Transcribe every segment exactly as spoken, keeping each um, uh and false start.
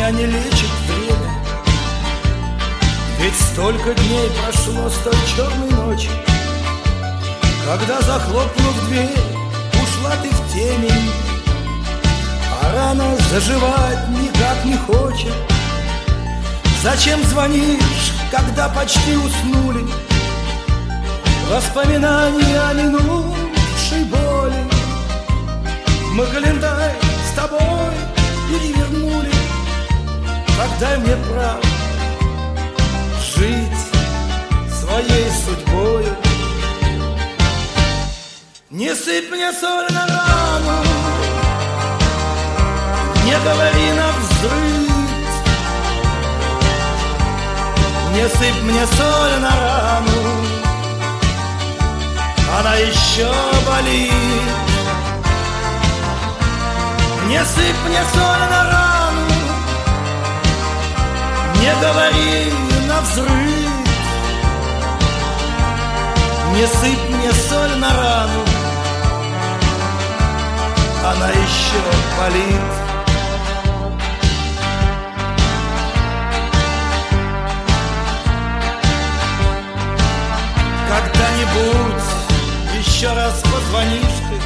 меня не лечит время. Ведь столько дней прошло с той черной ночи, когда, захлопнув дверь, ушла ты в темень. А рана заживать никак не хочет. Зачем звонишь, когда почти уснули? Воспоминания о минувшей боли. Мы календарь с тобой перевернули. Тогда мне право жить своей судьбою. Не сыпь мне соль на рану, не говори навзрыд. Не сыпь мне соль на рану, она еще болит. Не сыпь мне соль на рану, не говори навзрыд. Не сыпь мне соль на рану, она еще болит. Когда-нибудь еще раз позвонишь ты,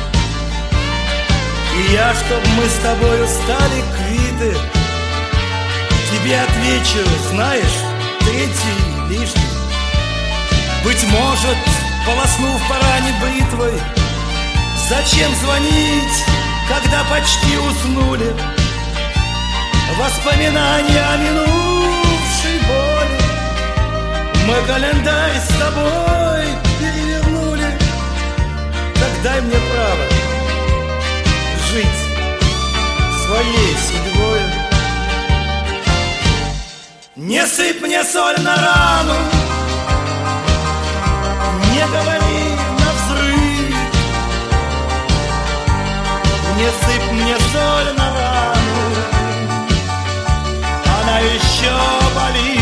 и я, чтоб мы с тобою стали квиты, тебе отвечу, знаешь, третий лишний. Быть может, полоснув по ране бритвой, зачем звонить, когда почти уснули? Воспоминания о минувшей боли. Мы календарь с тобой перевернули. Так дай мне право жить своей судьбой. Не сыпь мне соль на рану, не говори навзрыд. Не сыпь мне соль на рану, она еще болит.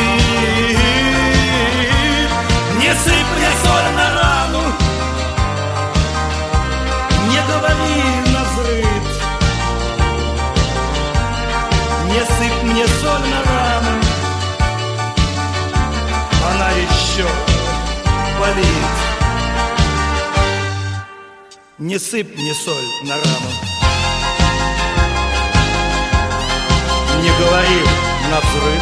Не сыпь мне соль на рану, не говори навзрыд. Не сыпь мне соль на рану, она еще болит. Не сыпь мне соль на рану, не говори навзрыд.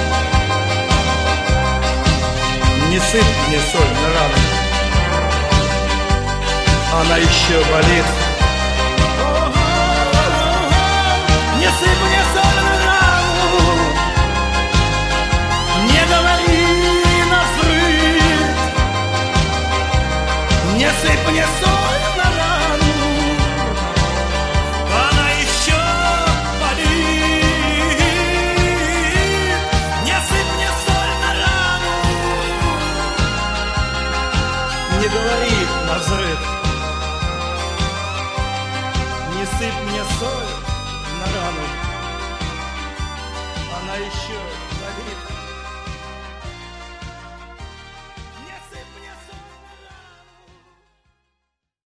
Не сыпь мне соль на рану, она еще болит. Не сыпь мне соль на рану, не говори навзрыд. Не сыпь мне соль на рану, она еще болит. Не сыпь мне соль на рану, не говори навзрыд. Не сыпь мне соль на рану, она еще болит.